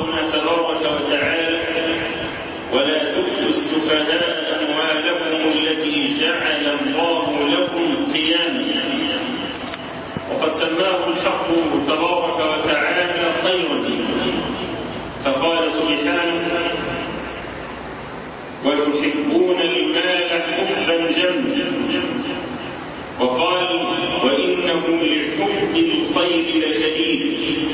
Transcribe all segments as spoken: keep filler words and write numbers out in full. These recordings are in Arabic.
ربنا تبارك وتعالى: ولا تؤتوا السفهاء أموالكم التي جعل الله لكم قياما. وقد سماه الحق تبارك وتعالى خيرا، فقال سبحانه: ويحبون المال حبا جما. وقال: وإنه لحب الخير لشديد.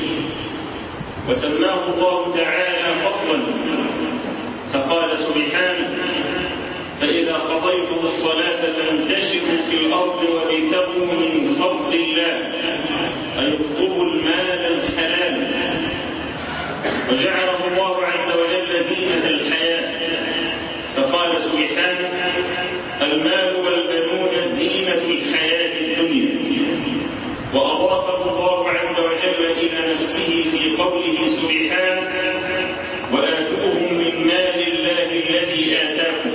وسماه الله تعالى فضلا، فقال سبحانه: فإذا قضيتم الصلاة فانتشروا في الأرض وابتغوا من فضل الله، أي اطلبوا المال الحلال. وجعله الله عز وجل زينة الحياة، فقال سبحانه: المال والبنون زينة الحياة الدنيا. وأضافه الله عز وجل إلى نفسه في قوله سبحانه: وآتوهم من مال الله الذي آتاكم.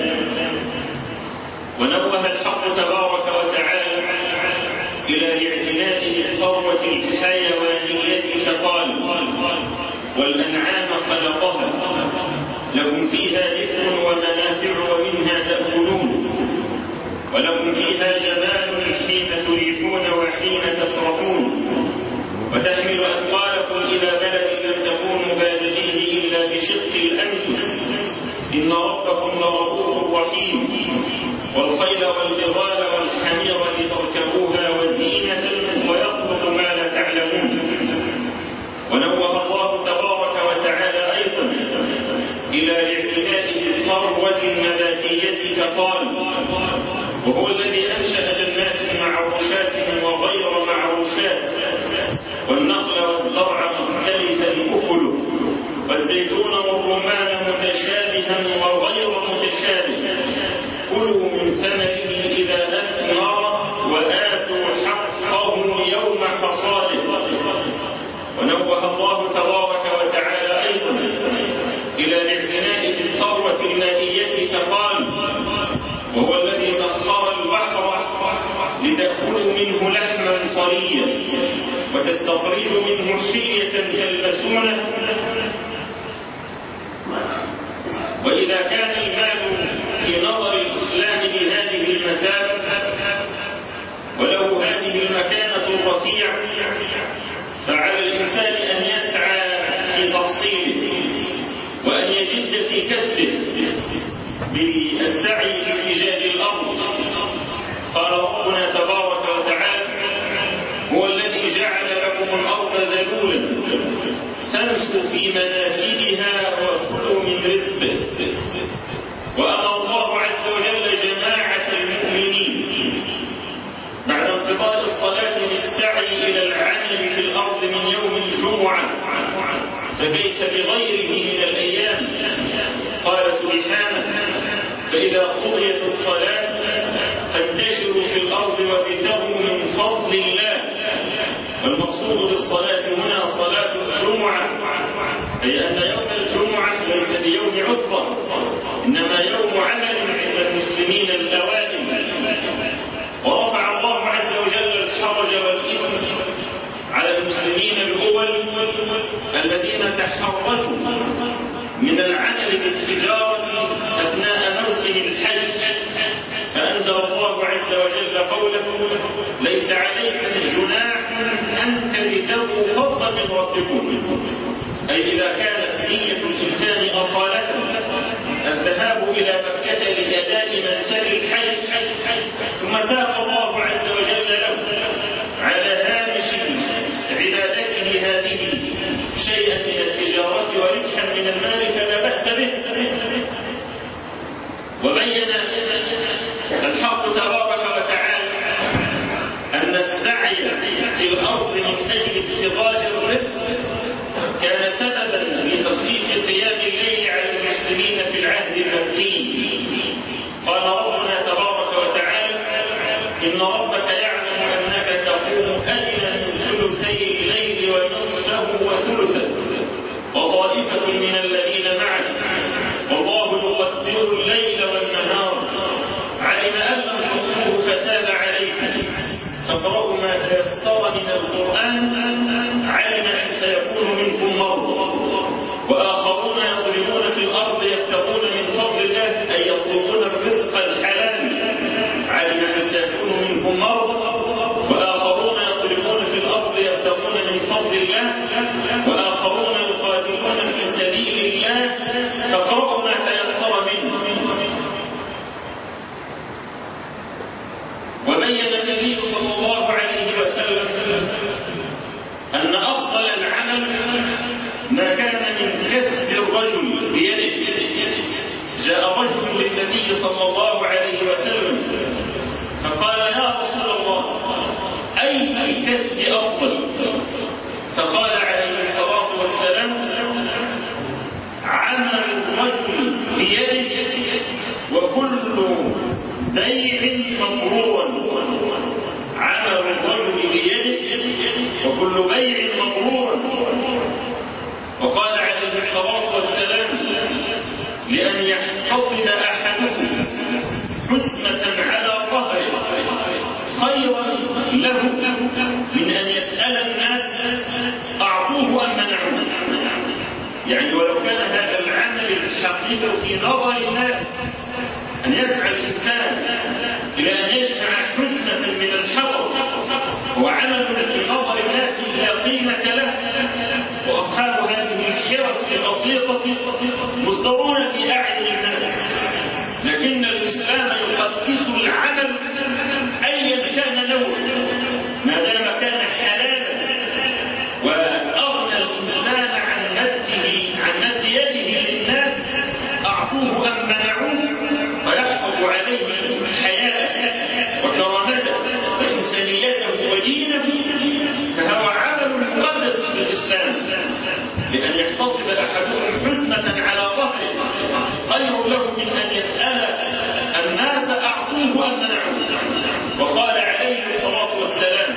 ونوه الحق تبارك وتعالى إلى الاعتناء بالثروة الحيوانية، فقال: والأنعام خلقها لكم فيها دفء ومنافع ومنها تأكلون، ولكم فيها جمال حين تريحون وحين تسرحون، وتحمل أثقالكم إلى بلد لم تكونوا بالغيه إلا بشق الأنفس، إن ربكم لرؤوف رحيم. والخيل والبغال والحمير لتركبوها وزينة ويخلق ما لا تعلمون. ونوه الله تبارك وتعالى أيضا إلى الاعتناء بالثروة النباتية، فقال: وهو الذي أنشأ جنات معروشات وغير معروشات، والنخل والزرع مختلفا أكله، والزيتون والرمان متشابها وغير متشابه، كلوا من ثمره إذا أثمر وآتوا حقه يوم حصاده. ونوه الله تبارك وتعالى أيضا إلى الاعتناء بالثروة المائية، فقال: وهو الذي سخر البحر لتأكلوا منه لحما طريا وتستخرجوا منه حلية تلبسونه. وإذا كان المال في نظر الإسلام بهذه المثابة وله هذه المكانة الرفيعة، فعلى الإنسان أن يسعى في تحصيله وأن يجد في كسبه بالسعي في اتجاه الأرض. قال ربنا تبارك وتعالى: هو الذي جعل لكم الأرض ذلولا فامشوا في مناكبها وكلوا من رزقه. وأمر الله عز وجل جماعة المؤمنين بعد انقضاء الصلاة بالسعي إلى العمل في الأرض من يوم الجمعة، فكيف بغيره من الأيام؟ قال سبحانه: فإذا قضيت الصلاة فانتشروا في الأرض وابتغوا من فضل الله. والمقصود بالصلاة هنا صلاة الجمعة، أي أن يوم الجمعة ليس بيوم عطلة، إنما يوم عمل عند المسلمين الأوائل. ورفع الله عز وجل الحرج والإثم على المسلمين الأول الذين تحرجوا من العمل بالتجارة أثناء موسم الحج، فأنزل الله عز وجل قوله: ليس عليكم جناح أن تبتغوا فضلا من ربكم. أي إذا كانت نية الإنسان أصالة الذهاب إلى مكة لأداء منسك الحج، ثم ساق الله عز وجل له على هامش عبادته هذه شيئا من التجارة وربحا من المال فلا بأس به. وبين الحق تبارك وتعالى أن السعي في الأرض من أجل ابتغاء الرزق كان سببا في تخفيف قيام الليل على المسلمين في العهد المكي. قال ربنا تبارك وتعالى: إن ربك يعلم أنك تقوم أدنى من ثلثي الليل ونصفه وثلثه وطائفة من الذين معك والله يقدر الليل والنهار علم أن لم تحصوه فتاب عليكم فاقرأوا ما تيسر من القرآن علم أن سيكون منكم مرضى وآخرون يضربون في الأرض يبتغون من فضل الله أي يطلبون الرزق الحلال علم أن سيكون منهم مرضى. وآخرون يضربون في الأرض يبتغون من فضل الله وآخرون يقاتلون في سبيل الله فاقرأوا ما تيسر منه. وبين النبي صلى الله عليه وسلم أن أفضل العمل ما كان من كسب الرجل بيده. جاء رجل للنبي صلى الله عليه وسلم فقال يا رسول الله أي الكسب أفضل؟ فقال عليه الصلاة والسلام عمل الرجل بيده وكل بيع مبرور. عمل الرجل بيده وكل بيع مبرور. وقال عليه الصلاة والسلام لأن يحتطب أحدكم حزمة على ظهره خيرا له من أن يسأل الناس أعطوه أم منعوه. يعني ولو كان هذا العمل الحقيقي في نظر الناس أن يسعى الإنسان إلى أن يجمع حزمة من الحطب وعمل في نظر الناس لا قيمة له، وأصحاب هذه الحرف البسيطة مصدرون في أعين الناس، لكن الإسلام يقدس العمل أيا كان نوعه ما دام كان حلالا، وأغنى الإنسان عن مده عن مد يده للناس أعطوه أم منعوه، فيحفظ عليه حياته وكرامته وإنسانيته ودينه، فهو عمل مقدس في الإسلام. لأن يحتطب أحدهم حزمة على ظهره خير له من أن يسأل الناس أعطوه أم منعوه. وقال عليه الصلاة والسلام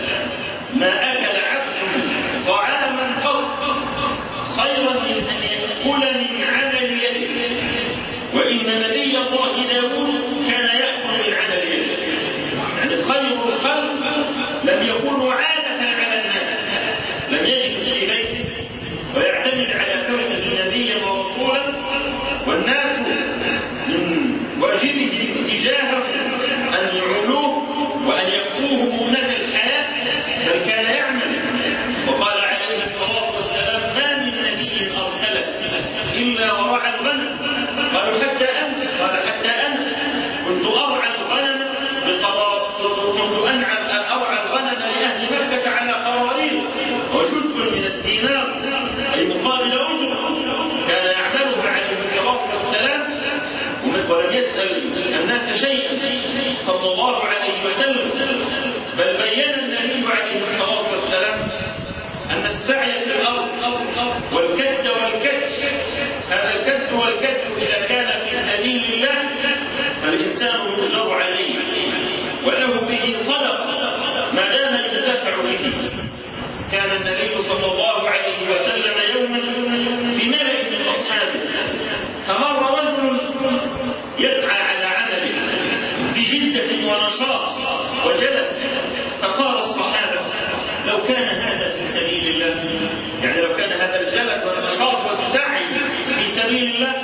ما أكل عبد طعاما قط خيرا من أن يأكل من عمل يده. وإن نبي الله داود كان يأكل من عمل يده. يعني خير الخلق لم يكونوا عادة على الناس، لم يجد في بيته ويعتمد على كونه نبيا ورسولا، والناس من واجبه تجاهه أن يعولوه وأن يكفوه مؤنة الحياة، بل كان يعمل. وقال عليه الصلاة والسلام ما من نبي أرسله إلا ورعى الغنم. قالوا حتى أنت؟ قال حتى أنا كنت أرعى الغنم بقرار، كنت أنعم أرعى الغنم لأهل مكة على قراريط وشد من الدينار أي مقابل أجر كان يعمله عليه الصلاة والسلام، ولم يسأل الناس شيئا صلى الله عليه وسلم. بل بين النبي عليه الصلاة والسلام أن السعي في الأرض والكد والكد، هذا الكد والكد إذا كان في سبيل الله فالإنسان يجر عليه وله به صدق ما دام يدفع به. كان النبي صلى الله عليه وسلم يوما في ملأ من أصحابه فمر رجل يسعى على عمله بجدة ونشاط وجلد، فقال الصحابة لو كان هذا في سبيل الله، يعني لو كان هذا الجلد والنشاط والسعي في سبيل الله.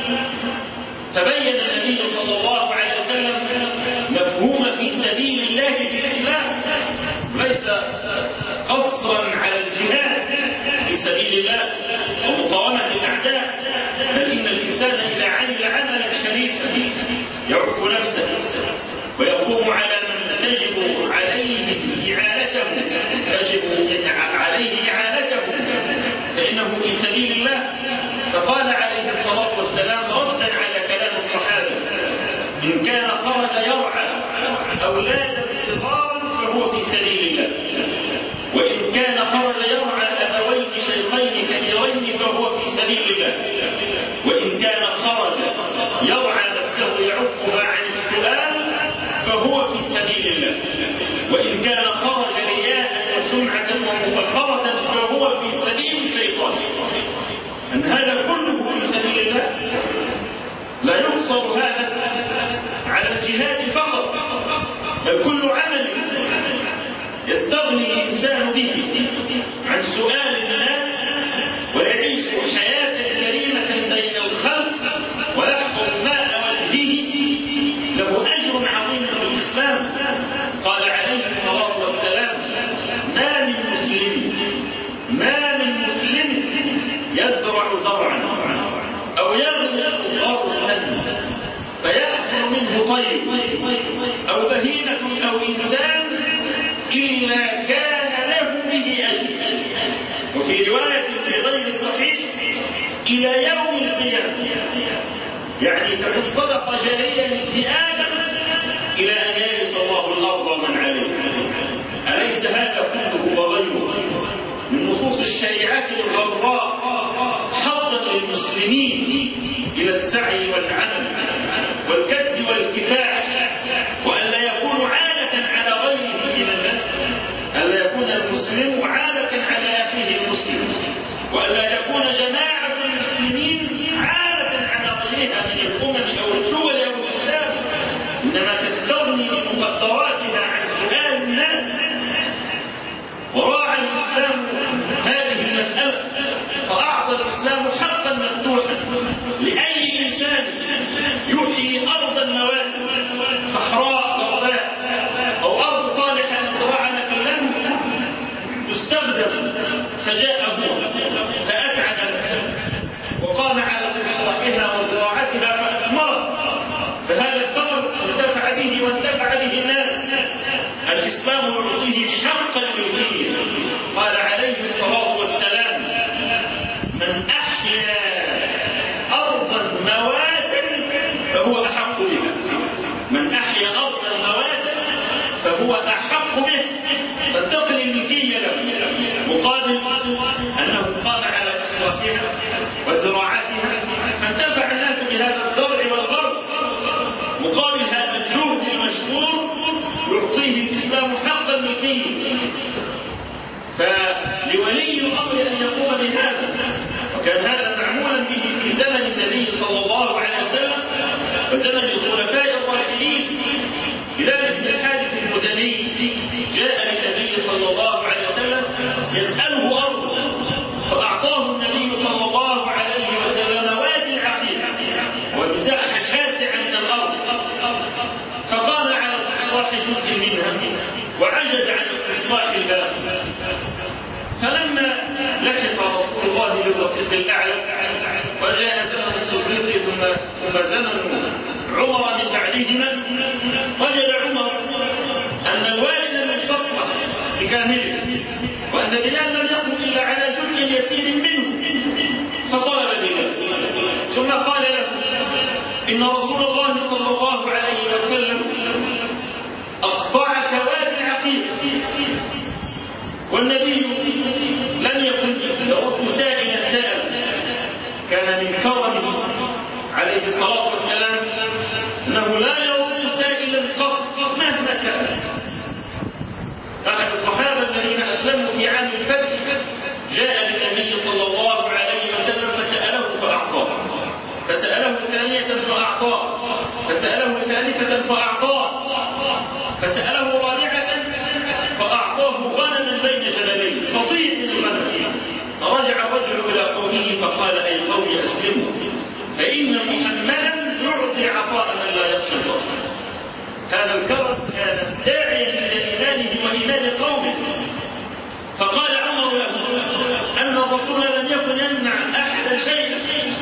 فبين النبي صلى الله عليه وسلم مفهوم في سبيل الله في الإسلام، ليس قصرا على الجهاد في سبيل الله ومقاومة الأعداء، بل إن الإنسان إذا عمل عملا شريفا يعف نفسه ويقوم على من تجب عليه إعانته تجب عليه إعانته فإنه في سبيل الله. فقال عليه الصلاة والسلام ردا على كلام الصحابة إن كان خرج يرعى أولادا صغارا فهو في سبيل الله، وإن كان خرج يرعى أبوين شيخين كبيرين فهو في سبيل الله، وإن كان خرج يرعى نفسه يعفها عن السؤال فهو في سبيل الله، وإن كان خرج رياء وسمعة ومفخرة فهو في سبيل الشيطان. أن هذا كله في سبيل الله، لا يقصر هذا على الجهاد فقط، بل كل عمل يستغني الإنسان به عن سؤال الناس ويعيش حياة يزرع زرعا أو يغرس غرسا فيأكل منه طير أو بهيمة أو إنسان إلا كان له به أجر. وفي رواية في غير الصحيح إلى يوم القيامة، يعني تكون صدقة جارية لابن آدم إلى أن يرث الله الأرض ومن عليها. أليس هذا كله وغيره من نصوص الشريعة الغراء حظا للمسلمين إلى السعي والعمل والكد والكفاح، وأن لا يكونوا عالة على غيره من الناس، أن لا يكون المسلم عالة على أخيه المسلم، وأن لا يكون جماعة المسلمين عالة على غيرها من الأمم أو الدول أو الإسلام، إنما تستغني بمقدراتها عن سؤال الناس. وراعى الإسلام هذه المسألة فأعطى الإسلام حقا مفتوحا لأي إنسان يحيي أرضا موات صحراء غرباء أو أرض صالحة للزراعة نكلا يستخدم، فجاء هو فأتعب نفسه وقام على إصلاحها وزراعتها فأثمرت، فهذا الثمر انتفع به وانتفع به الناس. الإسلام يعطيه حق الملكية. قال عليه الصلاة والسلام: من أحيا أرضا مواتا فهو أحق بها. من أحيا أرضا مواتا فهو أحق به، تنتقل الملكية له، مقابل أنه قام على إصلاحها وزراعتها فانتفع الناس بهذا الزرع والغرس. مقابل هذا الجهد المشكور يعطيه الإسلام حق الملكية. فلولي الأمر أن يقوم بهذا، وكان هذا معمولا به في زمن النبي صلى الله عليه وسلم وزمن الخلفاء الراشدين. لذلك ابن الحارث المزني جاء للنبي صلى الله عليه وسلم يسأله أرضه، فأعطاه النبي صلى الله عليه وسلم وادي العقيق ومساحة شاسعة من الأرض، فقام على استصلاح جزء منها وعجز عن استصلاح الباقي. فلما لحق رسول الله بالرفيق الأعلى وجاء زمن الصديق ثم ثم زمن عمر من بعدهما، وجد عمر أن الوالد لم يستصلح بكامله وأن بلال لم يقم إلا على جزء يسير منه، فطلب بلال ثم قال له: إن رسول الله صلى الله عليه وسلم أقطعك وادي العقيق، والنبي لم يكن يرد سائلا سائلا. كان من كرمه عليه الصلاة والسلام أنه لا يرد سائلا قط مهما سأل. أحد الصحابة الذين أسلموا في عام الفتح جاء للنبي صلى الله عليه وسلم فسأله فأعطاه، فسأله ثانية فأعطاه، فسأله ثالثة فأعطاه، فسأله رابعة فأعطاه غنما بين جبلين قطيع من الغنم. فرجع الرجل إلى قومه فقال: أي قوم أسلموا، فإن محمدا يعطي عطاء من لا يخشى الله. هذا الكرم كان داعيا إلى إيمانه وإيمان قومه. فقال عمر له أن الرسول لم يكن يمنع أحد شيء،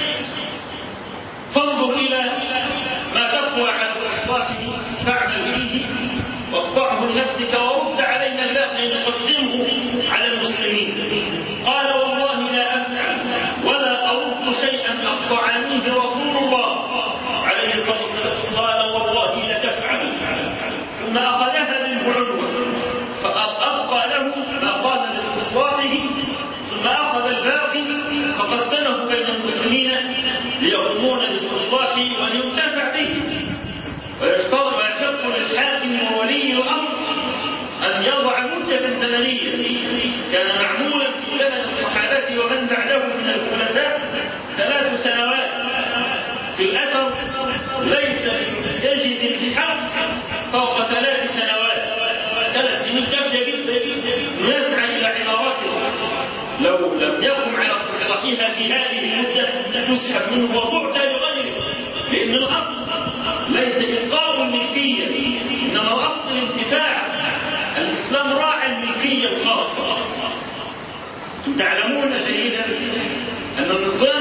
فانظر إلى ما تقوى على إصلاحه فاعمل فيه واقطعه لنفسك ورد علينا الباقي نقسمه على المسلمين. قال: والله لا أفعل ولا أرد شيئا أقطعنيه رسول الله عليه الصلاة والسلام. قال: والله لتفعل. ثم أخذها منه عنوة فأبقى له ما قام باستصلاحه، ثم أخذ الباقي فقسمه بين المسلمين ليقومون باستصلاحه ولينتفع به. ويشترط ويشق للحاكم وولي الأمر أن يضع مدة زمنية. كان معمولا في زمن الصحابة ومن بعده من الخلفاء ثلاث سنوات. في الأثر ليس يجد الحق فوق ثلاث سنوات. ثلاث سنين كافية جدا يسعى إلى عمارته. لو لم يقم على استصلاحها في هذه المدة تسحب منه وتعطى لغيره، لأن الأصل ليس إلقاء الملكية، إنما الأصل الانتفاع. الإسلام راعى الملكية الخاصة. تعلمون جيدا أن النظام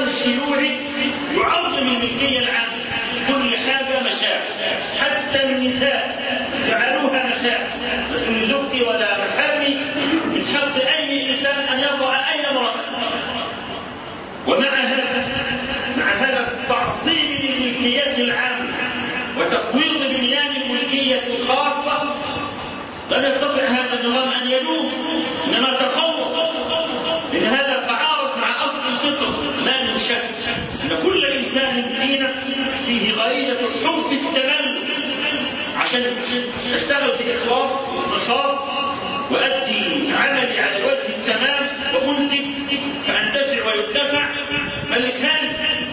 الملكية العامة، كل حاجة مشاع، حتى النساء جعلوها مشاع، تقول زوجتي ولا محرمي، من حق أي إنسان أن يطأ أي امرأة. ومع هذا مع هذا التعظيم للملكيات العامة وتقويض بنيان الملكية الخاصة، لم يستطع هذا النظام أن يدوم، إنما تقوض، لأن هذا تعارض مع أصل الفطر. ما من شك أن كل إنسان فينا فيه غريزة حب التملك، عشان أشتغل بإخلاص ونشاط وأدي عملي على الوجه التمام وأنتج فأنتفع ويدفع ملكان.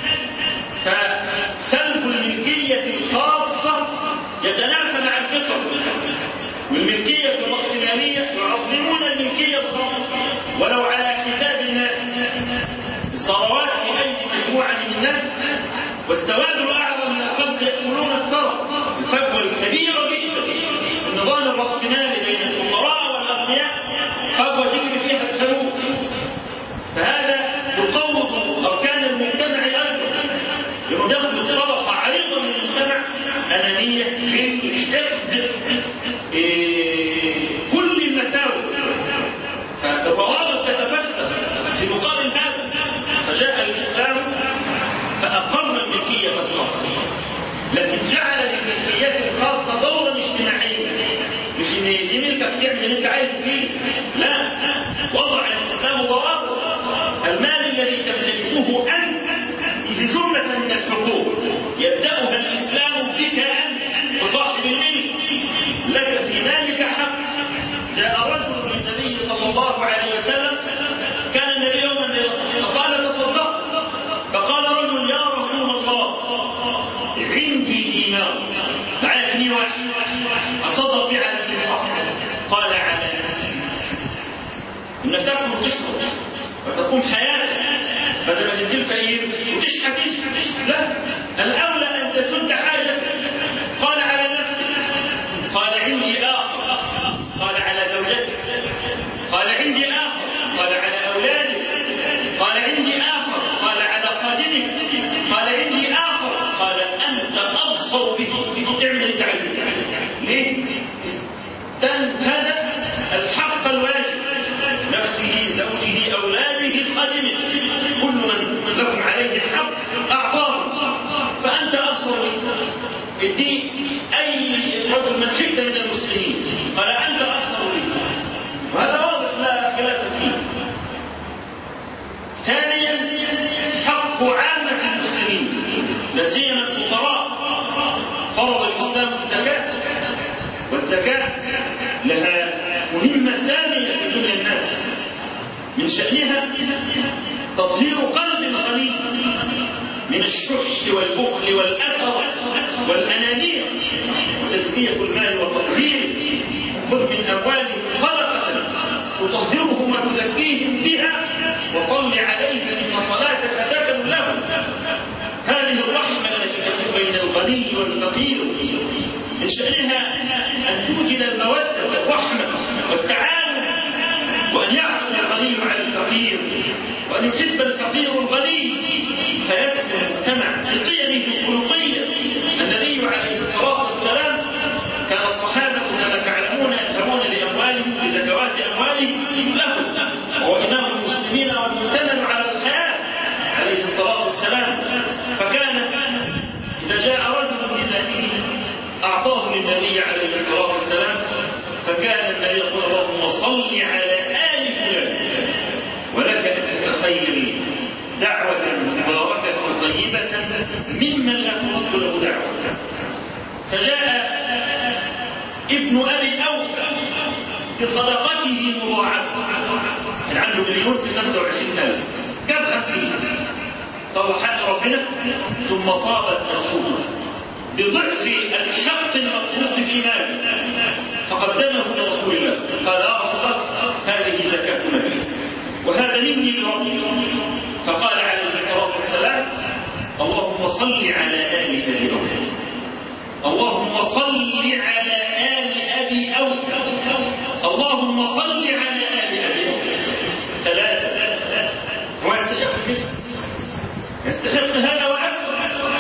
فسلب الملكية الخاصة يتنافى مع الفطر، والملكية الرأسمالية يعظمون الملكية الخاصة ولو على حساب الناس. الثروات في أيدي مجموعة من الناس، والسواد الأعظم من الخلق يأكلون الثرى. الفجوة الكبيرة جدا في النظام الرأسمالي بين الفقراء والأغنياء فجوة تجري فيها الثلوث. فهذا يقوض أركان المجتمع أيضا، لأنه يخلق طبقة عريضة من المجتمع، أنانية، غل، حقد، إيه، كل المساوئ. فالروابط تتفسد في مقابل هذا. فجاء الإسلام فأقر الملكية الخاصة، لكن جعل للملكيات الخاصة دورا اجتماعيا، مش ان دي ملكك تعمل اللي انت عايز فيه، لا، وضع الإسلام ضوابط. المال الذي تمتلكه أنت في جملة من الحقوق يبدأها الإسلام بك أنت وصاحب الملك، لك في ذلك حق. جاء رجل للنبي صلى الله عليه وسلم، كان النبي يوما فقال تصدق، فقال رجل يا رسول الله عندي دينار، معايا جنيه واحد أصدق بها على الفقر. قال على نفسي، إنك تأكل وتشرب وتقوم حياتك بدل ما تدي الفقير وتشحت تشحت، لا، الأولى أن تسد حاجتك. قال على نفسك، قال عندي آخر، قال على زوجتك، قال عندي آخر، قال على أولادك، قال عندي آخر، قال على خادمك، قال عندي آخر، قال أنت أبصر به، اعمل التعليم. ليه؟ تنفذ الحق الواجب، نفسه، زوجه، أولاده، خادمه، كل من لهم عليه حق أعطاه، فأنت أبصر به. ادي أي رجل من شئت من المسلمين، قال أنت أبصر به، وهذا واضح لا خلاف فيه. ثانيا حق عامة المسلمين لا سيما الفقراء. فرض الإسلام الزكاة، والزكاة لها مهمة ثانية في دنيا الناس، من شأنها تطهير قلب الغني من الشح والبخل والأثر والأنانية، وتزكية المال وتطهيره. خذ من أموالهم صدقة تطهرهم وتزكيهم بها وصل عليهم إن صلاتك سكن لهم. هذه الرحمة التي تكون بين الغني والفقير، من شأنها أن توجد المودة والرحمة والتعاون، وأن يعطف الغني على الفقير، وأن يحب الفقير الغني، فيسكن المجتمع بقيمه الخلقية. النبي عليه الصلاة والسلام كان الصحابة كما تعلمون يذهبون بأموالهم بزكوات أموالهم له، وهو إمام المسلمين والمؤتمن على الحياة عليه الصلاة والسلام. فكان إذا جاء رجل بماله أعطاه للنبي عليه الصلاة والسلام، فكان النبي يقول اللهم صل على آل فلان ولك أن تتخير دعوة مباركة طيبة ممن لا ترد له دعوة. فجاء ابن أبي أوفى بصدقته مضاعفة، كان عنده مليون في خمسة وعشرين ألف، جاب خمسين، طلع حق ربنا ثم طابت نفسه بضعف الحق المفروض في ماله، فقدمه لرسول الله، قال يا رسول الله هذه زكاة مالي وهذا مني لربي. فقال عليه الصلاة والسلام اللهم صل على آل أبي أوفى، اللهم صل على آل أبي أوفى، اللهم صل على آل أبي أوفى. ثلاثة. هو يستحق يستحق هذا وأكثر.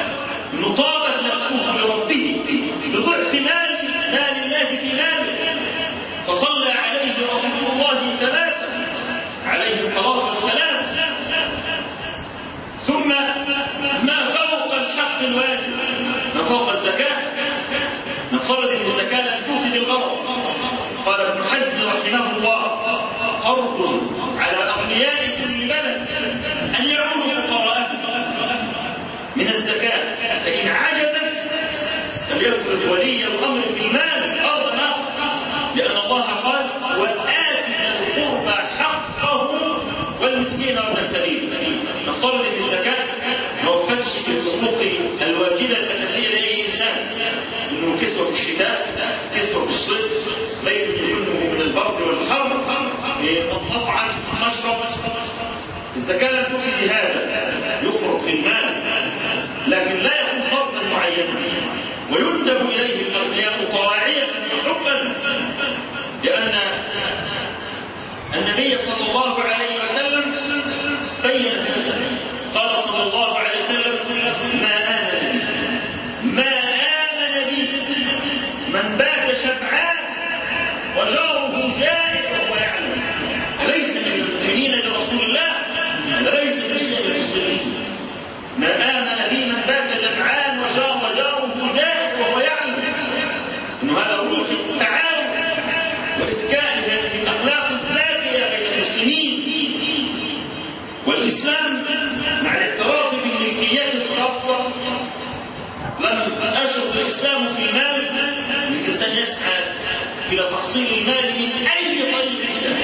فوق الزكاة. نفترض أن الزكاة لا تفسد الغرض. قال ابن حزم رحمه الله: فرض على أغنياء كل بلد أن يعودوا فقراءهم من الزكاة، فإن عجزت فليفرض ولي الأمر في المال أرض آخر، لأن الله قال: وآت ذا القربى حقه والمسكين وابن السبيل. نفترض أن الزكاة ما وفتش بالحقوق الواجبة الأساسية لأي إنسان، إنه كسوة في الشتاء، كسوة في الصيف، بيت يمنه من البرد والحر، مطعم، مشرب. الزكاة لا تفيد هذا، يفرض في المال، لكن لا يكون فرضا معينا، ويندب إليه الأغنياء طواعية حبا، لأن النبي صلى الله عليه وسلم بين، قال صلى الله عليه وسلم: ما آمن ما آمن بي من بات شبعان وجاره جائع وهو يعلم. أليس من المؤمنين لرسول الله؟ أليس من المسلمين؟ ما آمن بي من بات شبعان وجاره جائع وهو يعلم. إنه هذا روح التعاون والإذكاء من أخلاق الزاكية بين المسلمين. والإسلام مع الاعتراف بالملكيات الخاصة لم أشرط الإسلام في المال. الإنسان يسعى إلى تحصيل المال من أي طريق،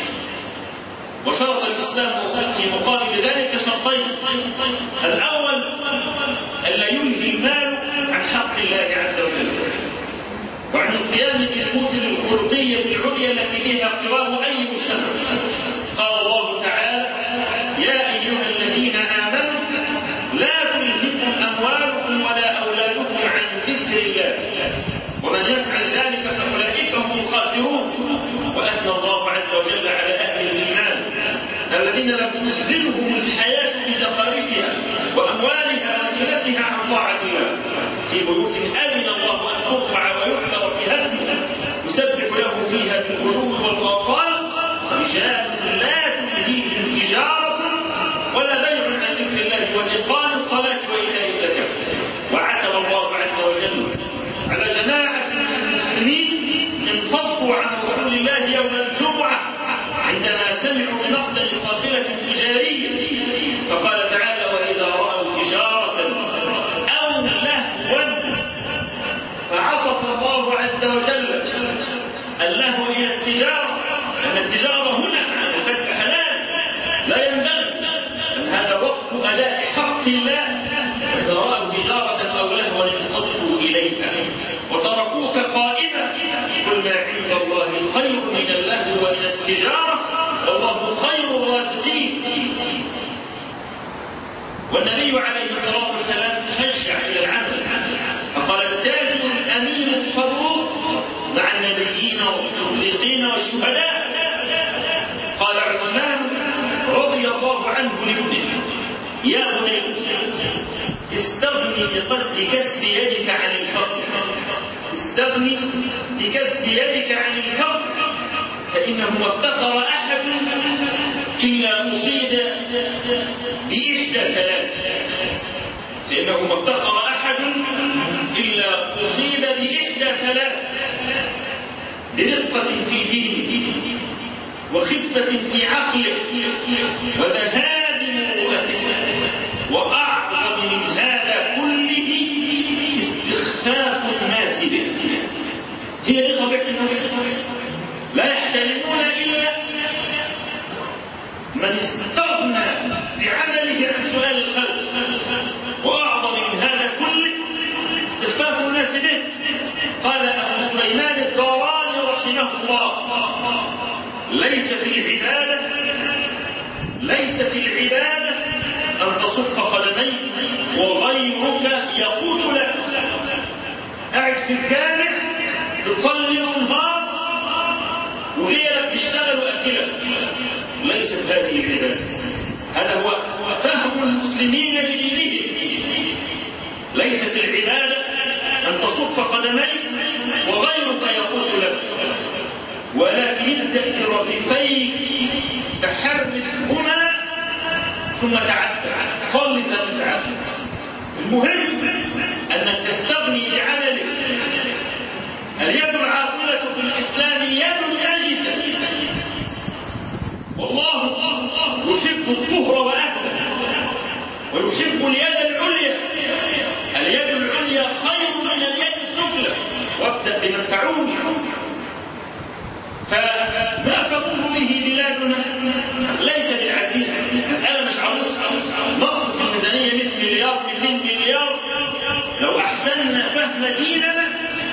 وشرط الإسلام في مقابل ذلك شرطين: الأول ألا ينهي المال عن حق الله عز وجل، وعن القيام بالمثل الخلقية العليا التي بها اقتراب أي مجتمع. قال الله تعالى: يا أيها الذين آمنوا لا تلهكم أموالكم ولا أولادكم عن ذكر الله ومن يفعل ذلك فأولئك هم الخاسرون. وأثنى الله عز وجل على أهل الإيمان الذين لم تشغلهم الحياة بزخارفها وأموالها وزينتها عن طاعة الله، في بيوت أذن الله أن ترفع ويحفر فيها اسمه يسبح له فيها بالغلو والآصال رجال لا تلهيهم تجارة ولا بيع عن ذكر الله وإقام الصلاة وإيتاء الزكاة. وعتب الله عز وجل على جماعة المسلمين انفضوا عن رسول الله يوم الجمعة عندما سمعوا بنقد لقافلة تجارية، فقال تعالى: وإذا رأوا تجارة أو لهوا. فعطف الله عز وجل اللهو إلى التجارة، أن التجارة هنا وكسب حلال لا ينبغي، هذا وقت أداء حق الله. وإذا رأوا تجارة أو لهوا انفضوا إليها وتركوك قائما. قل ما عند الله خير من اللهو ومن التجارة والله خير الرازقين. والنبي عليه الصلاة والسلام شجع إلى العمل، فقال: التاجر الأمين الصدوق مع النبيين والصديقين والشهداء. قال عثمان رضي الله عنه لابنه: يا بني استغني بقصد كسب يدك عن الفقر، استغني بكسب يدك عن الفقر، فإنه ما افتقر أحد إلا أصيب بإحدى ثلاث، فإنه ما افتقر أحد إلا أصيب بإحدى ثلاث: برقة في دينه وخفة في عقله وذهاب مروءته. وأعظم من هذا كله استخفاف الناس به. هي دي طبيعة الناس، لا يحترمون إلا من استغنى بعمله عن سؤال الخلق. وأعظم من هذا كله استخفاف الناس به. قال أبو سليمان الداراني رحمه الله: ليست العبادة ليست العبادة أن تصف قدميك وغيرك يقود لك. قاعد في الجامع تصلي النهار وغيرك يشتغل وأكلك، ليست هذه العبادة. هذا هو فهم المسلمين لدينهم. ليست العبادة أن تصف قدميك وغيرك يقود لك، ولكن ابدأ برغيفيك فحركهما ثم تعبد، صل ثم تعبد. المهم أنك تستغل يحب اليد العليا. اليد العليا خير من اليد السفلى، وابدأ بمن تعود. فما تمر به بلادنا ليس بالعزيز، مسألة مش عروسة. نقص في الميزانية مئة مليار مئتين مليار، لو أحسننا فهم ديننا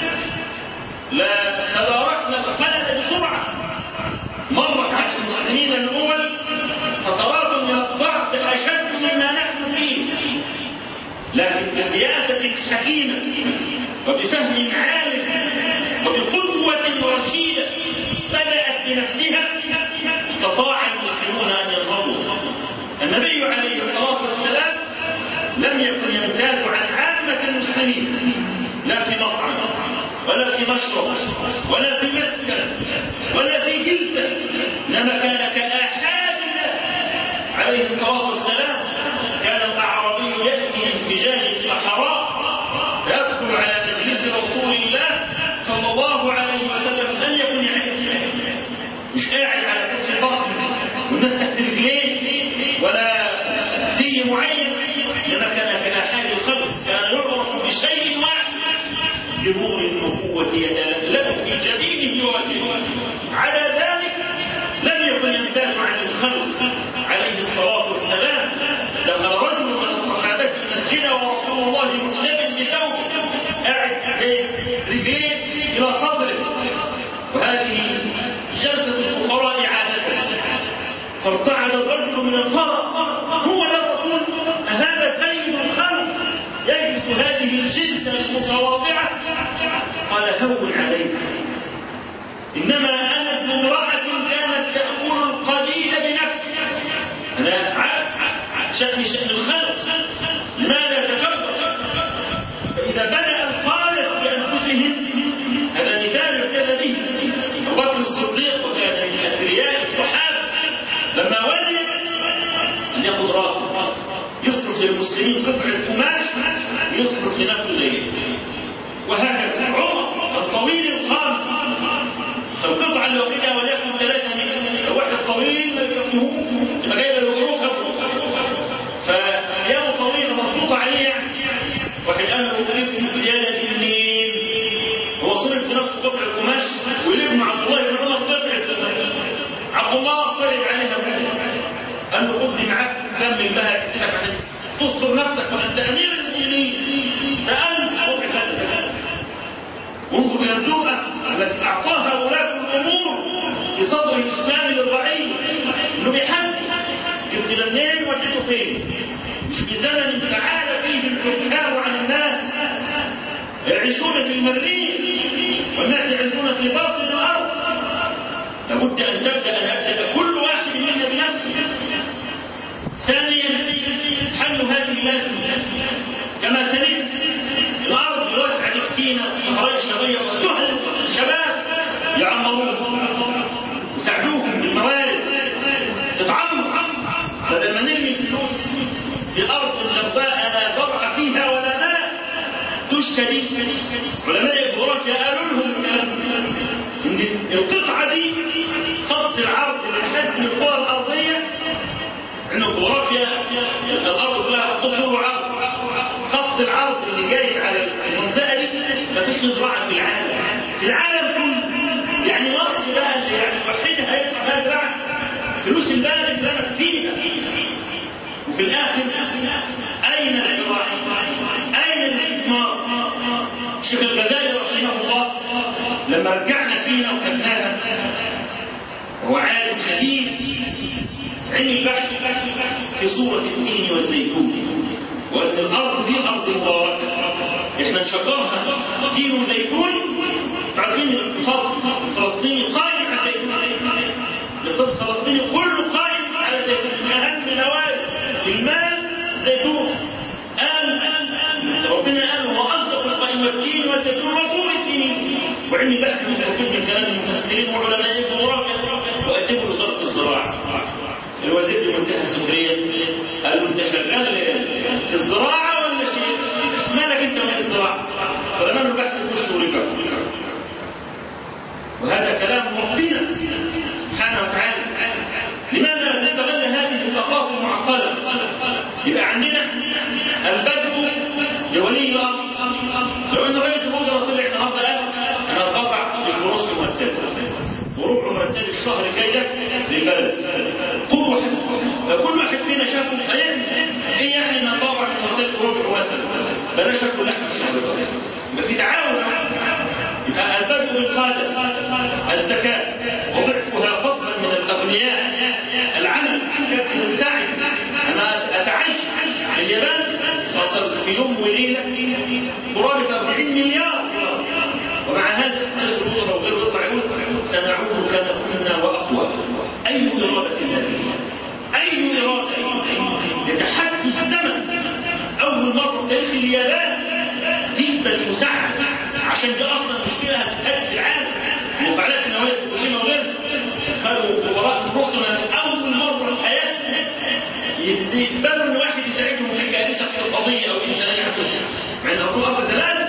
لا تداركنا الخلل بسرعة. مرت على المسلمين الأول فترات من الضعف أشد مما نحن فيه، لكن بسياسة حكيمة وبفهم عالم وبقدوة رشيدة بدأت بنفسها استطاع المسلمون أن ينهضوا. النبي عليه الصلاة والسلام لم يكن يمتاز عن عامة المسلمين، لا في مطعم ولا في مشرب ولا في مسكن ولا في جلسة، إنما كان كآحاد عليه الصلاة والسلام. كان الأعرابي يأتي من فجاج الصحراء يدخل على مجلس رسول الله صلى الله عليه وسلم، لم يكن يعرف، مش قاعد على كرسي ضخم والناس تحت رجليه ولا سي معين، لما كان كآحاد الخلق. كان يعرف بشيء واحد، بنور النبوة يتلألأ في جبينه ووجهه. على ذلك لم يكن يمتاز عن الخلق عليه الصلاة والسلام. دخل رجل من الصحابة المسجد ورسول الله مكتب بثوبه قاعد رجليه إلى صدره، وهذه جلسة الفقراء عادة. فارتعد الرجل من الفرح، هو الرسول، هذا سيد الخلق يجلس هذه الجلسة المتواضعة؟ قال هون عليك، إنما أنا ابن امرأة كانت تأكل القليل بنفسي، أنا شأن شأن الخلق، لماذا تكبر؟ فإذا بدأ الخالق بأنفسهم، هذا مثال ابتدى به أبو بكر الصديق وكان من أثرياء الصحابة، لما ولي أن يأخذ راتب يصرف للمسلمين قطعة قماش يصرف لنفسه زيه. وهكذا عمر الطويل القامة، القطعة اللي واخدها وليكن ثلاثة مئة، واحد طويل ما يكفيهوش يبقى جايبه له فثيابه طويلة مربوطة عليه. واحد قال له جبت الزيادة دي منين؟ هو صرف في نفسه قطعة قماش ولابن عبد الله بن عمر قطعة قماش. عبد الله صرف عليها بيه، قال له خد دي معاك كمل بها احتلك عشان تستر نفسك وانت امير المؤمنين. فقال وانظر الى الجرأة التي اعطاها ولاة الامور في صدر الاسلام للرعية، انه بيحاسب جبت لمنين وديته فين؟ مش في زمن تعالى فيه الحكام عن الناس يعيشون في المريخ والناس يعيشون في باطن الارض. لابد ان تبدا ان ابدا كل واحد منا بنفسه. ثانيا حل هذه الازمه كما سمعت، الارض واسعه لسينا وصحراء الشرقيه وتهلك الشباب يعمروها وساعدوهم بالموارد تتعمر، بدل ما نرمي فلوس في ارض جرداء لا زرع فيها ولا ماء تشتري. علماء الجغرافيا قالوا لهم ان القطعه دي خط العرض لحجم الكره الارضيه، ان الجغرافيا الارض كلها خط وعرض، خط العرض اللي جاي على المنطقه دي مفيش زراعه في العالم، في العالم كله. يعني مصر بقى اللي يعني وحيدها هيطلع فيها زراعه، فلوس البلد اترمت فيها. وفي الاخر اين الزراعه؟ اين الاستثمار؟ الشيخ الغزالي رحمه الله لما رجعنا سينا وخدناها، هو عالم شديد علم البحث في صورة التين والزيتون، وأن الأرض دي أرض مباركة إحنا نشكرها تين وزيتون. تعرفين الاقتصاد الفلسطيني قائم على الزيتون، الاقتصاد الفلسطيني كله قائم على الزيتون، أهم مواد المال زيتون. قال ربنا قال هو أصدق القائم والتين والزيتون وطور سنين. وعلم البحث متأكد من كلام المفسرين وعلماء الجغرافيا وقدموا لوزارة الزراعة. الوزير بمنتهى السخرية قال له انت شغال في الزراعة ولا شيء؟ مالك انت من الزراعة؟ فلما له بحث يخش ورجع. وهذا كلام ربنا سبحانه وتعالى. ولي الامر لو ان رئيس الوزراء طلع النهارده قال انا اتبرع مش بنص مرتب وربع مرتب الشهر كده للبلد قوه فكل واحد فينا شافه هيعمل ايه يعني ان اتبرع مرتب ربع مثلا بلاش اكل لحم الشهر يبقى في تعاون يبقى البدء بالقاده الزكاه وضعفها فضلا من الاغنياء العمل كابتن السعي انا اتعيش اليابان وصلت في يوم وليله قرابه أربعين مليار ومع هذا ناس الوزراء وغير يطلعون سنعود كما كنا واقوى. اي اراده هذه؟ اي اراده؟ يتحدث الزمن اول مره في تاريخ اليابان جدا المساعده عشان دي اصلا مشكله هتهدد العالم مفاعلات النوويه فوكوشيما وغيرها خلوا خبراء الرسل اول مره في حياتهم يقبلوا ان واحد يساعدهم في كارثه اقتصاديه او انسانيه مع ان الارض زلازل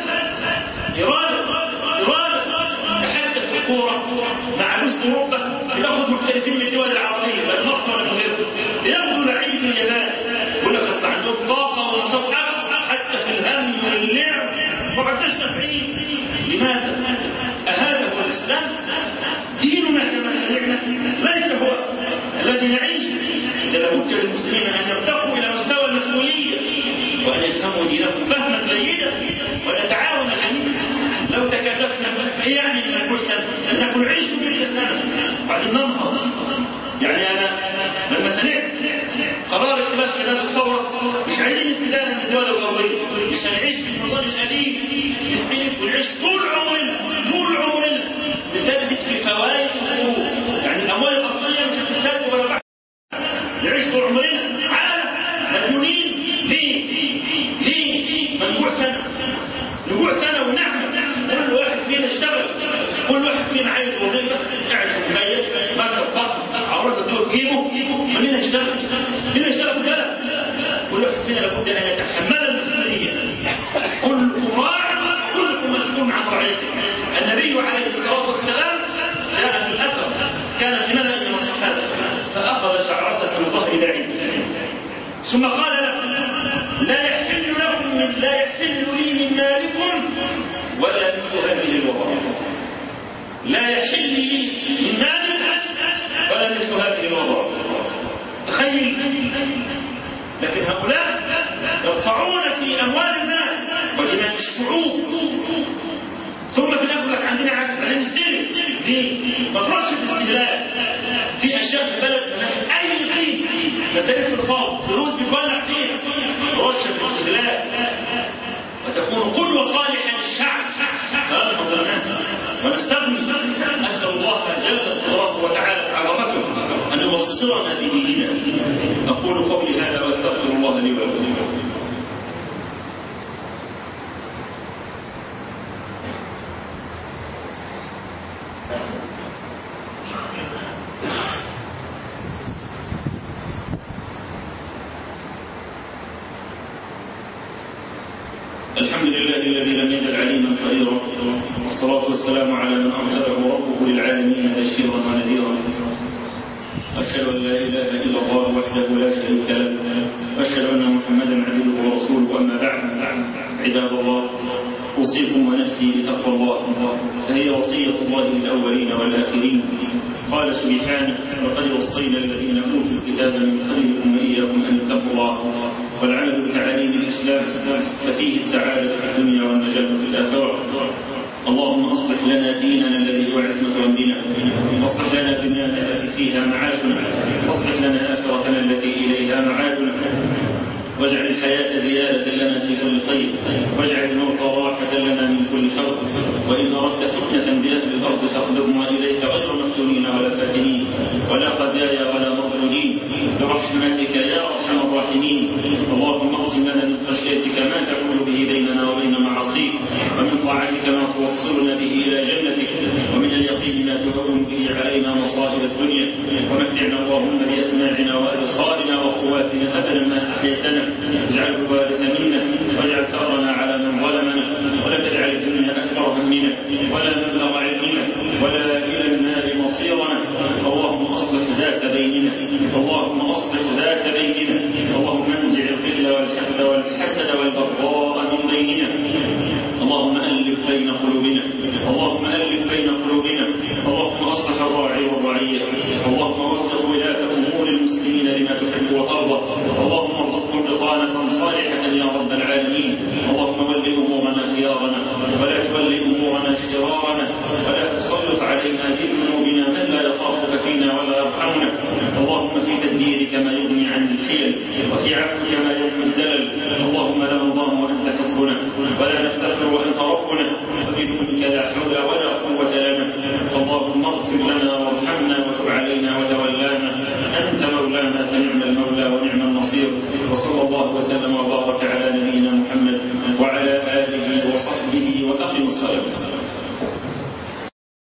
اراده اراده تحدث في الكوره مع لوس اوروبا بتاخد محترفين من الدول العربيه لا مصر ولا غيرها بياخدوا لعيبه اليابان يقول لك اصل عندهم طاقه ونشاط اكثر حتى في الهم واللعب ما عندناش نافعين. لماذا؟ أهذا هو الإسلام؟ ديننا كما سمعنا ليس هو الذي نعيش. إذا لابد للمسلمين أن يرتقوا إلى مستوى المسؤولية وأن يفهموا دينهم فهما جيدا ونتعاون جميعا. لو تكاتفنا إيه يعني أن نقول سنة أن نكون عشت مئة سنة بعدين ننهض. يعني أنا لما سمعت قرار اقتباس خلال الثورة مش عايزين استدانة من الدول الغربية مش هنعيش في النظام القديم نستلف ونعيش طول عمرنا طول عمرنا نثبت في فوائد القروض يعني الأموال الأصلية مش هتستلف ولا بعد نعيش طول عمرنا عالم مديونين ليه؟ ليه؟ مجموع سنة نجوع سنة ونعمة كل واحد فينا اشتغل كل واحد فينا عايز وظيفة قاعد في الميت مركب فخم عرض الدول جيبه منين اشتغل مين اشتغل في البلد كل واحد فينا لابد أن يتحمل المسؤولية كلكم راع كلكم مسؤول عن رعيته. النبي عليه الصلاة والسلام جاء في الأثر كان في ملأ من الصحابة فأخذ شعرة من ظهر داعي ثم قال له لا يحل لكم من لا يحل لي من مالكم ولا مثل هذه الوضع لا يحل لي من مالك ولا مثل هذه الوضع. تخيل لكن هؤلاء يرفعون في أموال الناس ودماء الشعوب ثم في الآخر لك عندنا عكس بعدين نستلف ليه؟ ما ترش الاستهلاك في أشياء في البلد ما أي قيمة مسألة الفاض فلوس بتولع فيها رش الاستهلاك وتكون قدوة صالحة للشعب فننهض الناس ونستغني. أسأل الله جل قدرته وتعالى عظمته أن يبصرنا في ديننا. أقول قولي هذا وأستغفر الله لي ولكم. الحمد لله الذي لم يزل عليما قديرا والصلاة والسلام على من أرسله ربه للعالمين بشيرا ونذيرا. أشهد أن لا إله إلا الله وحده لا شريك له وأشهد أن محمدا عبده ورسوله. أما بعد عباد الله أوصيكم ونفسي بتقوى الله فهي وصية الله للأولين والآخرين. قال سبحانه وقد وصينا الذين أوتوا الكتاب من قبلكم وإياكم أن اتقوا الله والعمل بتعاليم الإسلام ففيه السعادة في الدنيا والنجاة في الآخرة. اللهم أصلح لنا ديننا الذي هو عصمة أمرنا واصلح لنا دنيانا التي فيها معاشنا واصلح لنا آخرتنا التي إليها معادنا واجعل الحياة زيادة لنا في كل خير واجعل الموت راحة لنا من كل شر وإن أردت فتنة بأهل الأرض فاقبضنا إليك غير مفتونين ولا فاتنين ولا خزايا ولا مردودين برحمتك يا أرحم الراحمين. اللهم اقسم لنا من خشيتك ما تحول به بيننا وبين معاصيك ومن طاعتك ما توصلنا به إلى جنتك ومن اليقين ما تهون به علينا مصائب الدنيا ومتعنا اللهم بأسماعنا وأبصارنا وقواتنا أبدا ما أحييتنا اجعله الوارث منا واجعل ثارنا على من ظلمنا ولا تجعل الدنيا أكبر همنا ولا مبلغ علمنا ولا إلى النار مصيرنا. اللهم أصلح ذات بيننا اللهم أصلح ذات بيننا اللهم انزع الغل والحقد والحسد والبغضاء من بيننا شرارنا ولا تسلط علينا بذنوبنا من لا يخافك فينا ولا يرحمنا. اللهم في تدبيرك ما يغني عن الحيل وفي عفوك ما يغني الزلل. اللهم لا نضام وأنت حسبنا ولا نفتقر وأنت ربنا وبدونك لا حول ولا قوة لنا. اللهم اغفر لنا وارحمنا وتب علينا وتولانا. أنت مولانا فنعم المولى ونعم النصير. وصلى الله وسلم